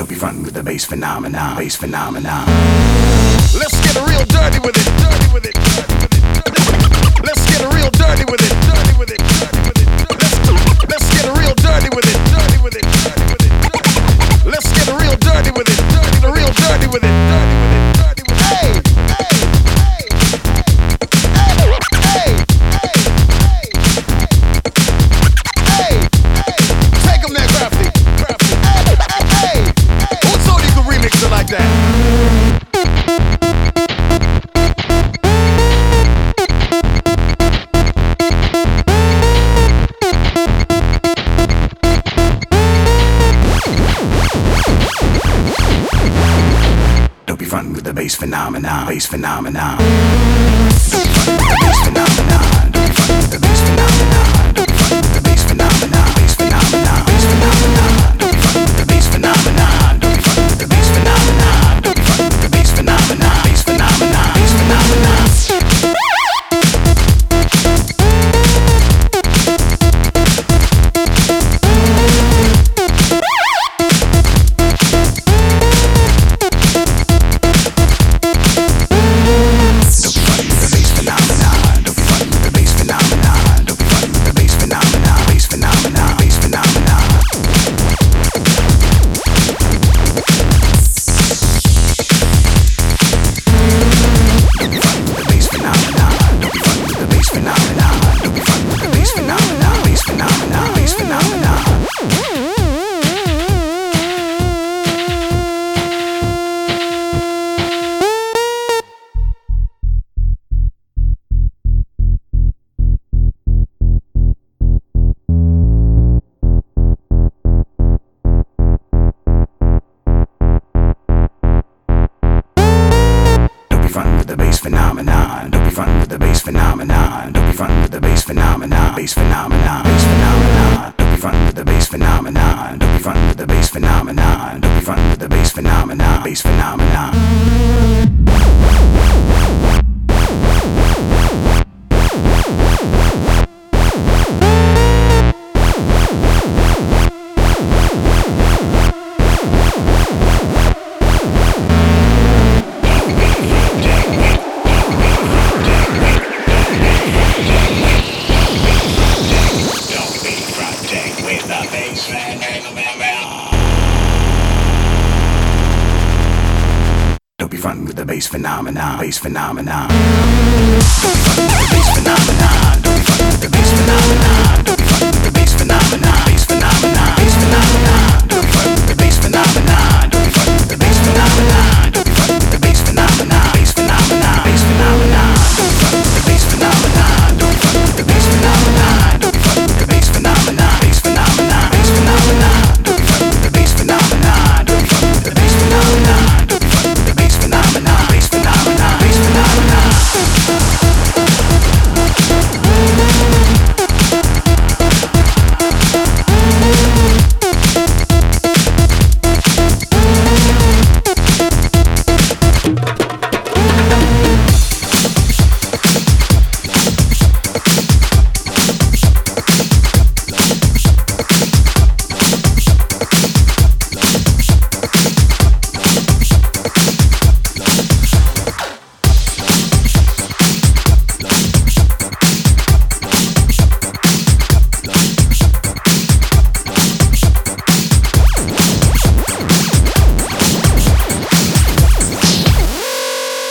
Don't be frontin' with the bass phenomenon, bass phenomenon. Let's get real dirty with it, dirty with it, dirty with it. Let's get real dirty with it, dirty with it, dirty with it. Let's get real dirty with it, dirty with it, dirty with it. Let's get real dirty with it, real dirty with it, dirty with it, dirty with it. Hey, hey, hey, hey, hey, take 'em that graphic. Hey, who told you could remix it like that? With the bass phenomenon, bass phenomenon. Don't be frontin' with the bass phenomenon. Don't be frontin' with the bass phenomenon. Don't be frontin' with the bass phenomenon, bass phenomenon, bass phenomenon. Don't be frontin' with the bass phenomenon. Don't be frontin' with the bass phenomenon. Don't be frontin' with the bass phenomenon, bass phenomenon, bass phenomenon. Bass phenomenon, bass phenomenon. Don't be frontin' with the bass phenomenon. Don't be frontin' with the bass phenomenon. Don't be frontin' with the bass phenomenon, bass phenomenon. Don't be frontin' with the bass phenomenon, bass phenomenon. Don't be frontin' with the bass phenomenon. Don't be frontin' with the bass phenomenon. Don't be frontin' with the bass phenomenon, bass phenomenon, bass phenomenon.